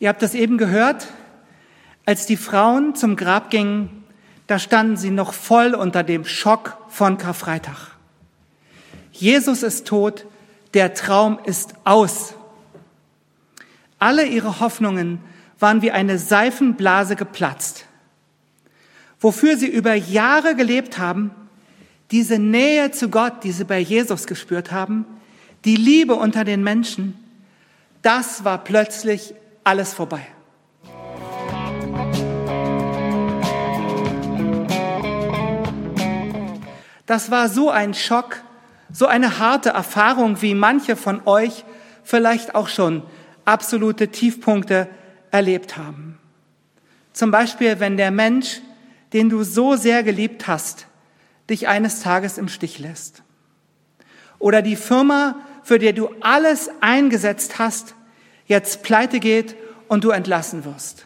Ihr habt das eben gehört, als die Frauen zum Grab gingen, da standen sie noch voll unter dem Schock von Karfreitag. Jesus ist tot, der Traum ist aus. Alle ihre Hoffnungen waren wie eine Seifenblase geplatzt. Wofür sie über Jahre gelebt haben, diese Nähe zu Gott, die sie bei Jesus gespürt haben, die Liebe unter den Menschen, das war plötzlich alles vorbei. Das war so ein Schock, so eine harte Erfahrung, wie manche von euch vielleicht auch schon absolute Tiefpunkte erlebt haben. Zum Beispiel, wenn der Mensch, den du so sehr geliebt hast, dich eines Tages im Stich lässt. Oder die Firma, für die du alles eingesetzt hast, jetzt pleite geht und du entlassen wirst.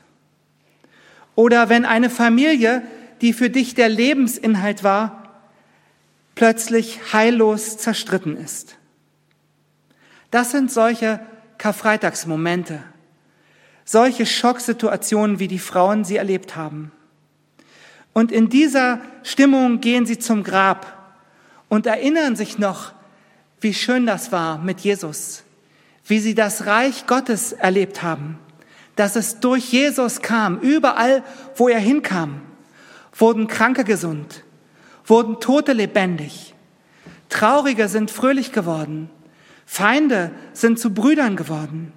Oder wenn eine Familie, die für dich der Lebensinhalt war, plötzlich heillos zerstritten ist. Das sind solche Karfreitagsmomente, solche Schocksituationen, wie die Frauen sie erlebt haben. Und in dieser Stimmung gehen sie zum Grab und erinnern sich noch, wie schön das war mit Jesus, wie sie das Reich Gottes erlebt haben, dass es durch Jesus kam. Überall, wo er hinkam, wurden Kranke gesund, wurden Tote lebendig, Traurige sind fröhlich geworden, Feinde sind zu Brüdern geworden.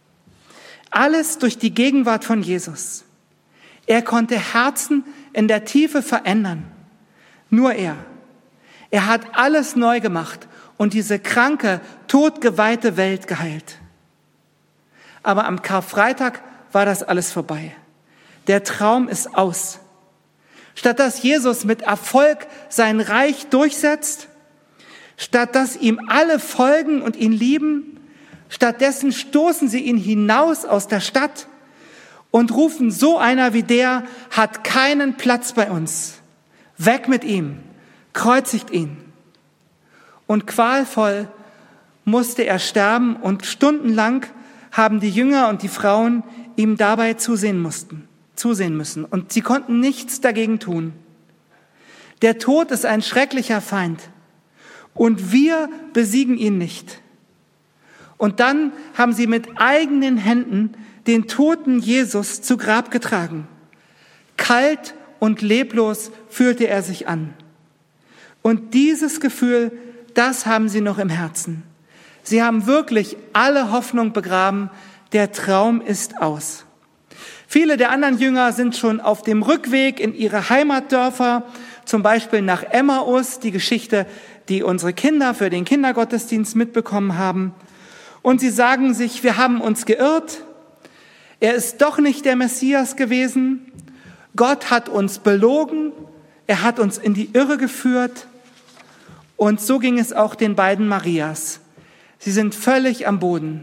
Alles durch die Gegenwart von Jesus. Er konnte Herzen in der Tiefe verändern. Nur er. Er hat alles neu gemacht und diese kranke, todgeweihte Welt geheilt. Aber am Karfreitag war das alles vorbei. Der Traum ist aus. Statt dass Jesus mit Erfolg sein Reich durchsetzt, statt dass ihm alle folgen und ihn lieben, stattdessen stoßen sie ihn hinaus aus der Stadt und rufen, so einer wie der hat keinen Platz bei uns. Weg mit ihm, kreuzigt ihn. Und qualvoll musste er sterben und stundenlang haben die Jünger und die Frauen ihm dabei zusehen müssen. Und sie konnten nichts dagegen tun. Der Tod ist ein schrecklicher Feind und wir besiegen ihn nicht. Und dann haben sie mit eigenen Händen den toten Jesus zu Grab getragen. Kalt und leblos fühlte er sich an. Und dieses Gefühl, das haben sie noch im Herzen. Sie haben wirklich alle Hoffnung begraben, der Traum ist aus. Viele der anderen Jünger sind schon auf dem Rückweg in ihre Heimatdörfer, zum Beispiel nach Emmaus, die Geschichte, die unsere Kinder für den Kindergottesdienst mitbekommen haben. Und sie sagen sich, wir haben uns geirrt, er ist doch nicht der Messias gewesen, Gott hat uns belogen, er hat uns in die Irre geführt. Und so ging es auch den beiden Marias. Sie sind völlig am Boden.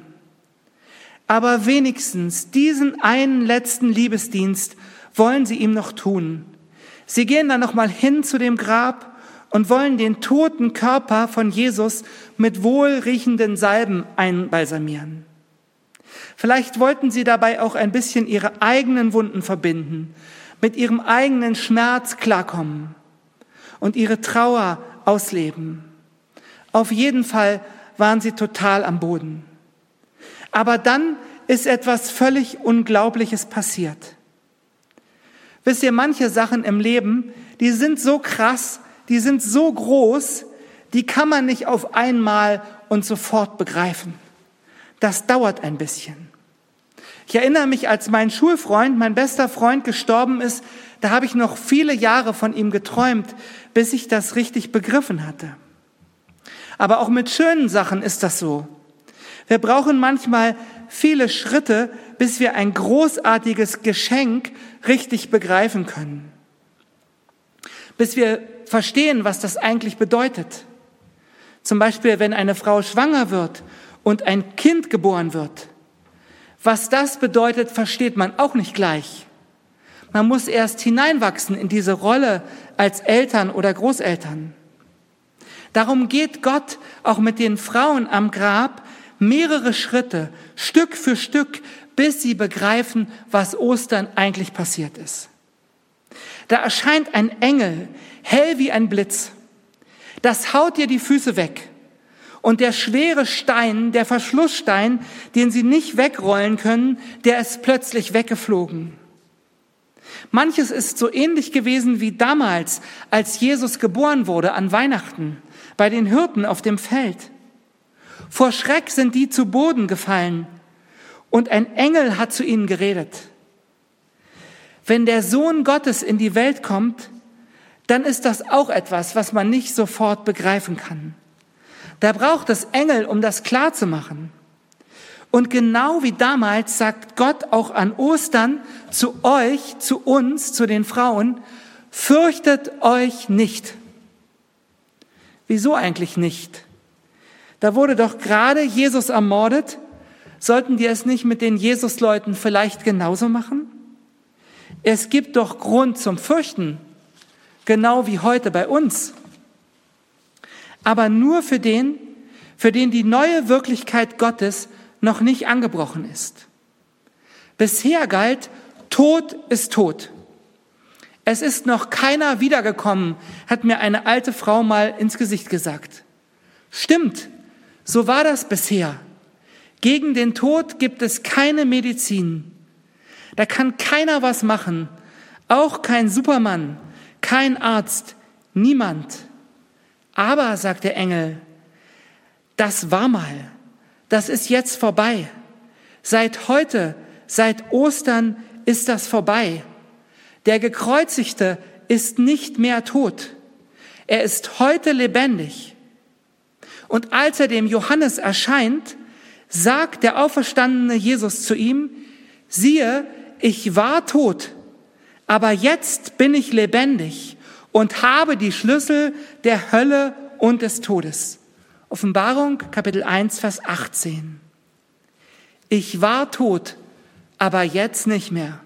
Aber wenigstens diesen einen letzten Liebesdienst wollen sie ihm noch tun. Sie gehen dann noch mal hin zu dem Grab und wollen den toten Körper von Jesus mit wohlriechenden Salben einbalsamieren. Vielleicht wollten sie dabei auch ein bisschen ihre eigenen Wunden verbinden, mit ihrem eigenen Schmerz klarkommen und ihre Trauer ausleben. Auf jeden Fall waren sie total am Boden. Aber dann ist etwas völlig Unglaubliches passiert. Wisst ihr, manche Sachen im Leben, die sind so krass, die sind so groß, die kann man nicht auf einmal und sofort begreifen. Das dauert ein bisschen. Ich erinnere mich, als mein Schulfreund, mein bester Freund gestorben ist, da habe ich noch viele Jahre von ihm geträumt, bis ich das richtig begriffen hatte. Aber auch mit schönen Sachen ist das so. Wir brauchen manchmal viele Schritte, bis wir ein großartiges Geschenk richtig begreifen können. Bis wir verstehen, was das eigentlich bedeutet. Zum Beispiel, wenn eine Frau schwanger wird und ein Kind geboren wird. Was das bedeutet, versteht man auch nicht gleich. Man muss erst hineinwachsen in diese Rolle als Eltern oder Großeltern. Darum geht Gott auch mit den Frauen am Grab mehrere Schritte, Stück für Stück, bis sie begreifen, was Ostern eigentlich passiert ist. Da erscheint ein Engel, hell wie ein Blitz. Das haut dir die Füße weg. Und der schwere Stein, der Verschlussstein, den sie nicht wegrollen können, der ist plötzlich weggeflogen. Manches ist so ähnlich gewesen wie damals, als Jesus geboren wurde an Weihnachten, bei den Hirten auf dem Feld. Vor Schreck sind die zu Boden gefallen und ein Engel hat zu ihnen geredet. Wenn der Sohn Gottes in die Welt kommt, dann ist das auch etwas, was man nicht sofort begreifen kann. Da braucht es Engel, um das klarzumachen. Und genau wie damals sagt Gott auch an Ostern zu euch, zu uns, zu den Frauen, fürchtet euch nicht. Wieso eigentlich nicht? Da wurde doch gerade Jesus ermordet. Sollten die es nicht mit den Jesus-Leuten vielleicht genauso machen? Es gibt doch Grund zum Fürchten, genau wie heute bei uns. Aber nur für den die neue Wirklichkeit Gottes noch nicht angebrochen ist. Bisher galt, Tod ist tot. Es ist noch keiner wiedergekommen, hat mir eine alte Frau mal ins Gesicht gesagt. Stimmt, so war das bisher. Gegen den Tod gibt es keine Medizin. Da kann keiner was machen, auch kein Supermann, kein Arzt, niemand. Aber, sagt der Engel, das war mal, das ist jetzt vorbei. Seit heute, seit Ostern ist das vorbei. Der Gekreuzigte ist nicht mehr tot. Er ist heute lebendig. Und als er dem Johannes erscheint, sagt der auferstandene Jesus zu ihm, siehe, ich war tot, aber jetzt bin ich lebendig und habe die Schlüssel der Hölle und des Todes. Offenbarung, Kapitel 1, Vers 18. Ich war tot, aber jetzt nicht mehr.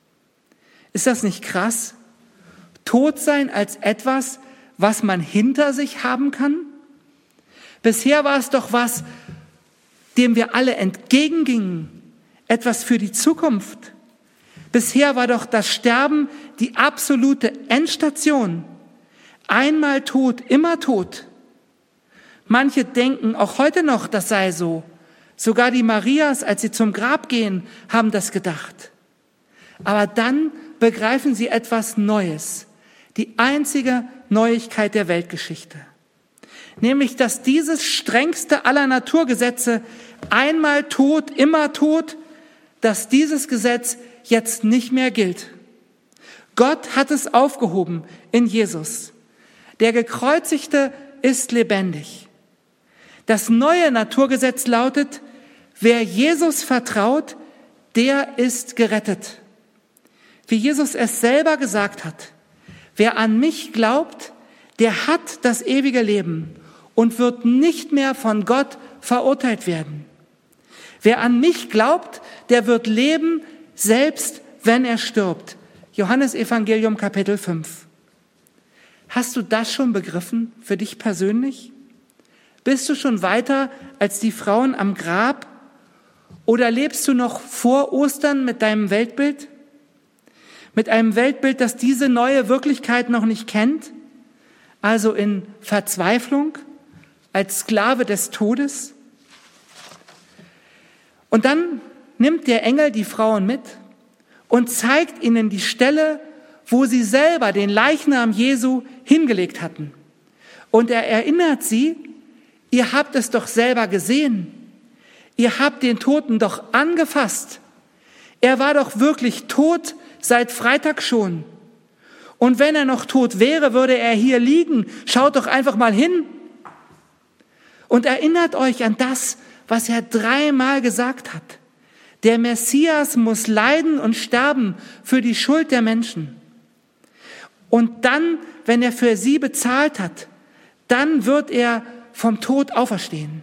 Ist das nicht krass? Tot sein als etwas, was man hinter sich haben kann? Bisher war es doch was, dem wir alle entgegengingen, etwas für die Zukunft. Bisher war doch das Sterben die absolute Endstation. Einmal tot, immer tot. Manche denken auch heute noch, das sei so. Sogar die Marias, als sie zum Grab gehen, haben das gedacht. Aber dann begreifen sie etwas Neues. Die einzige Neuigkeit der Weltgeschichte. Nämlich, dass dieses strengste aller Naturgesetze, einmal tot, immer tot, dass dieses Gesetz jetzt nicht mehr gilt. Gott hat es aufgehoben in Jesus. Der Gekreuzigte ist lebendig. Das neue Naturgesetz lautet, wer Jesus vertraut, der ist gerettet. Wie Jesus es selber gesagt hat, wer an mich glaubt, der hat das ewige Leben und wird nicht mehr von Gott verurteilt werden. Wer an mich glaubt, der wird leben, selbst wenn er stirbt. Johannes Evangelium Kapitel 5. Hast du das schon begriffen für dich persönlich? Bist du schon weiter als die Frauen am Grab? Oder lebst du noch vor Ostern mit deinem Weltbild? Mit einem Weltbild, das diese neue Wirklichkeit noch nicht kennt? Also in Verzweiflung, als Sklave des Todes? Und dann nimmt der Engel die Frauen mit und zeigt ihnen die Stelle, wo sie selber den Leichnam Jesu hingelegt hatten. Und er erinnert sie, ihr habt es doch selber gesehen. Ihr habt den Toten doch angefasst. Er war doch wirklich tot seit Freitag schon. Und wenn er noch tot wäre, würde er hier liegen. Schaut doch einfach mal hin. Und erinnert euch an das, was er 3-mal gesagt hat. Der Messias muss leiden und sterben für die Schuld der Menschen. Und dann, wenn er für sie bezahlt hat, dann wird er vom Tod auferstehen.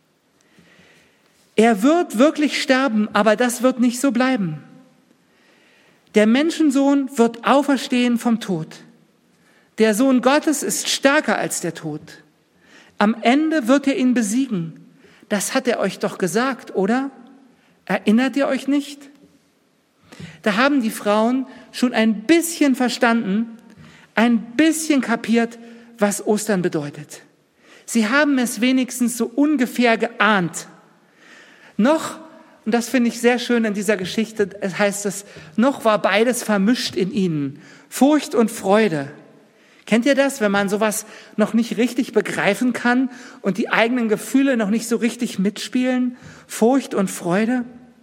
Er wird wirklich sterben, aber das wird nicht so bleiben. Der Menschensohn wird auferstehen vom Tod. Der Sohn Gottes ist stärker als der Tod. Am Ende wird er ihn besiegen. Das hat er euch doch gesagt, oder? Erinnert ihr euch nicht? Da haben die Frauen schon ein bisschen verstanden, ein bisschen kapiert, was Ostern bedeutet. Sie haben es wenigstens so ungefähr geahnt. Noch, und das finde ich sehr schön in dieser Geschichte, heißt es, noch war beides vermischt in ihnen. Furcht und Freude. Kennt ihr das, wenn man sowas noch nicht richtig begreifen kann und die eigenen Gefühle noch nicht so richtig mitspielen? Furcht und Freude?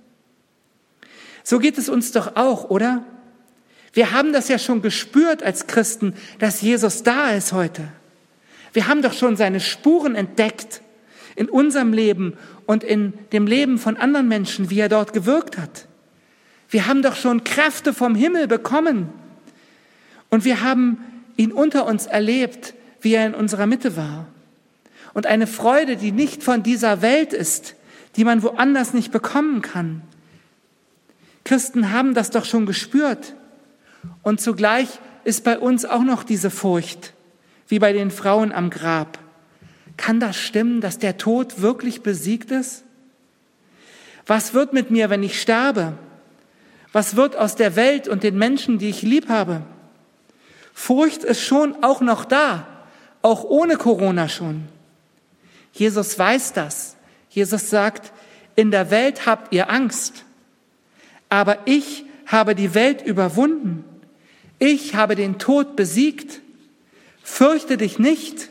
So geht es uns doch auch, oder? Wir haben das ja schon gespürt als Christen, dass Jesus da ist heute. Wir haben doch schon seine Spuren entdeckt in unserem Leben und in dem Leben von anderen Menschen, wie er dort gewirkt hat. Wir haben doch schon Kräfte vom Himmel bekommen und wir haben ihn unter uns erlebt, wie er in unserer Mitte war. Und eine Freude, die nicht von dieser Welt ist, die man woanders nicht bekommen kann. Christen haben das doch schon gespürt. Und zugleich ist bei uns auch noch diese Furcht, wie bei den Frauen am Grab. Kann das stimmen, dass der Tod wirklich besiegt ist? Was wird mit mir, wenn ich sterbe? Was wird aus der Welt und den Menschen, die ich lieb habe? Furcht ist schon auch noch da, auch ohne Corona schon. Jesus weiß das. Jesus sagt, in der Welt habt ihr Angst, aber ich habe die Welt überwunden. Ich habe den Tod besiegt. Fürchte dich nicht.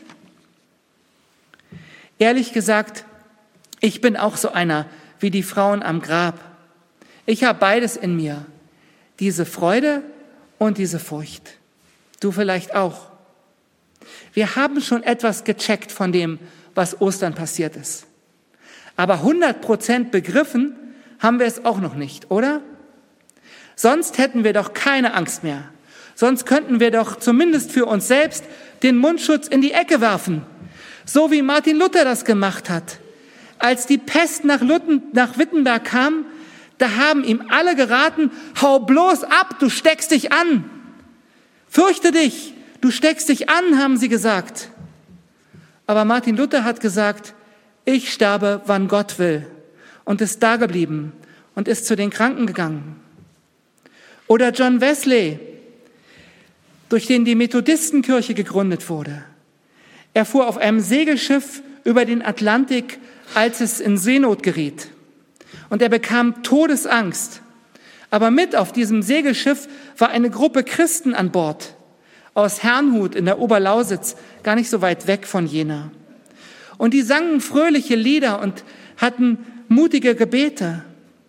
Ehrlich gesagt, ich bin auch so einer wie die Frauen am Grab. Ich habe beides in mir, diese Freude und diese Furcht. Du vielleicht auch. Wir haben schon etwas gecheckt von dem, was Ostern passiert ist. Aber 100% begriffen haben wir es auch noch nicht, oder? Sonst hätten wir doch keine Angst mehr. Sonst könnten wir doch zumindest für uns selbst den Mundschutz in die Ecke werfen. So wie Martin Luther das gemacht hat. Als die Pest nach Wittenberg kam, da haben ihm alle geraten, hau bloß ab, du steckst dich an. Fürchte dich, du steckst dich an, haben sie gesagt. Aber Martin Luther hat gesagt, ich sterbe, wann Gott will. Und ist da geblieben und ist zu den Kranken gegangen. Oder John Wesley, durch den die Methodistenkirche gegründet wurde. Er fuhr auf einem Segelschiff über den Atlantik, als es in Seenot geriet. Und er bekam Todesangst. Aber mit auf diesem Segelschiff war eine Gruppe Christen an Bord. Aus Herrnhut in der Oberlausitz, gar nicht so weit weg von Jena. Und die sangen fröhliche Lieder und hatten mutige Gebete.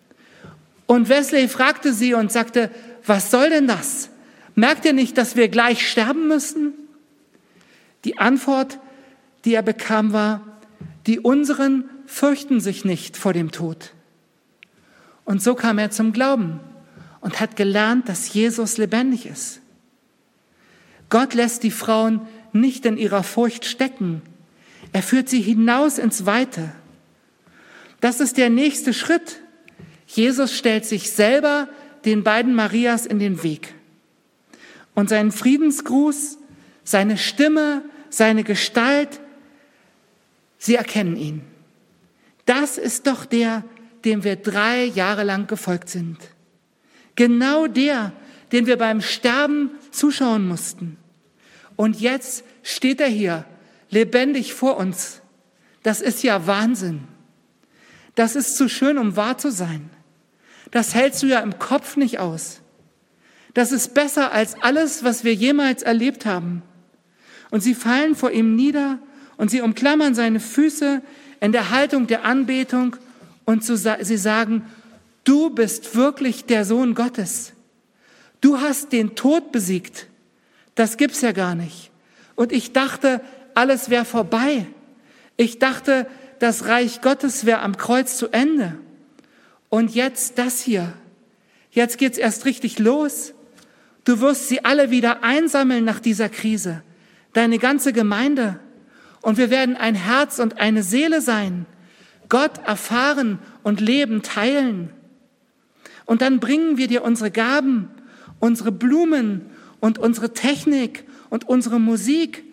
Und Wesley fragte sie und sagte, was soll denn das? Merkt ihr nicht, dass wir gleich sterben müssen? Die Antwort, die er bekam, war, die unseren fürchten sich nicht vor dem Tod. Und so kam er zum Glauben und hat gelernt, dass Jesus lebendig ist. Gott lässt die Frauen nicht in ihrer Furcht stecken. Er führt sie hinaus ins Weite. Das ist der nächste Schritt. Jesus stellt sich selber den beiden Marias in den Weg. Und seinen Friedensgruß, seine Stimme, seine Gestalt, sie erkennen ihn. Das ist doch der, dem wir 3 Jahre lang gefolgt sind. Genau der, den wir beim Sterben zuschauen mussten. Und jetzt steht er hier, lebendig vor uns. Das ist ja Wahnsinn. Das ist zu schön, um wahr zu sein. Das hältst du ja im Kopf nicht aus. Das ist besser als alles, was wir jemals erlebt haben. Und sie fallen vor ihm nieder und sie umklammern seine Füße in der Haltung der Anbetung und sie sagen, du bist wirklich der Sohn Gottes. Du hast den Tod besiegt. Das gibt's ja gar nicht. Und ich dachte, alles wäre vorbei. Ich dachte, das Reich Gottes wäre am Kreuz zu Ende. Und jetzt das hier. Jetzt geht's erst richtig los. Du wirst sie alle wieder einsammeln nach dieser Krise. Deine ganze Gemeinde. Und wir werden ein Herz und eine Seele sein. Gott erfahren und Leben teilen. Und dann bringen wir dir unsere Gaben, unsere Blumen und unsere Technik und unsere Musik.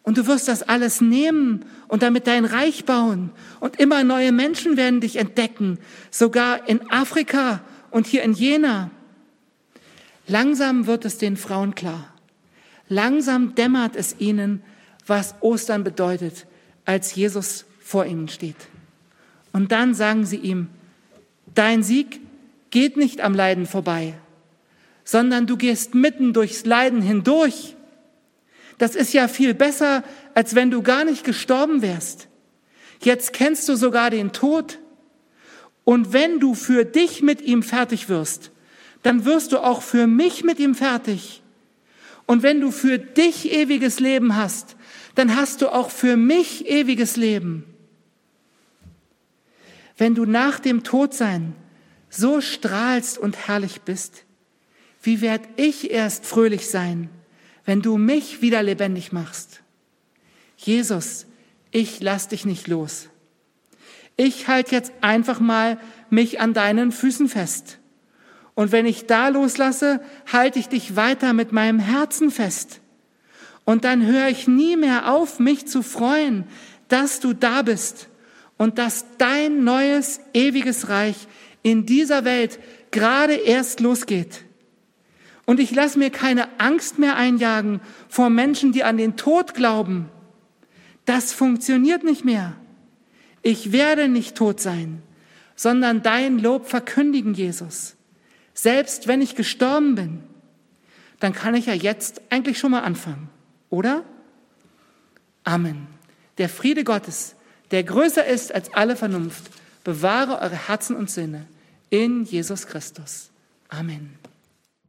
Und du wirst das alles nehmen und damit dein Reich bauen. Und immer neue Menschen werden dich entdecken, sogar in Afrika und hier in Jena. Langsam wird es den Frauen klar. Langsam dämmert es ihnen, was Ostern bedeutet, als Jesus vor ihnen steht. Und dann sagen sie ihm, dein Sieg geht nicht am Leiden vorbei, sondern du gehst mitten durchs Leiden hindurch. Das ist ja viel besser, als wenn du gar nicht gestorben wärst. Jetzt kennst du sogar den Tod. Und wenn du für dich mit ihm fertig wirst, dann wirst du auch für mich mit ihm fertig. Und wenn du für dich ewiges Leben hast, dann hast du auch für mich ewiges Leben. Wenn du nach dem Todsein so strahlst und herrlich bist, wie werd ich erst fröhlich sein, wenn du mich wieder lebendig machst? Jesus, ich lass dich nicht los. Ich halte jetzt einfach mal mich an deinen Füßen fest. Und wenn ich da loslasse, halte ich dich weiter mit meinem Herzen fest. Und dann höre ich nie mehr auf, mich zu freuen, dass du da bist und dass dein neues, ewiges Reich in dieser Welt gerade erst losgeht. Und ich lasse mir keine Angst mehr einjagen vor Menschen, die an den Tod glauben. Das funktioniert nicht mehr. Ich werde nicht tot sein, sondern dein Lob verkündigen, Jesus. Selbst wenn ich gestorben bin, dann kann ich ja jetzt eigentlich schon mal anfangen, oder? Amen. Der Friede Gottes, der größer ist als alle Vernunft, bewahre eure Herzen und Sinne in Jesus Christus. Amen.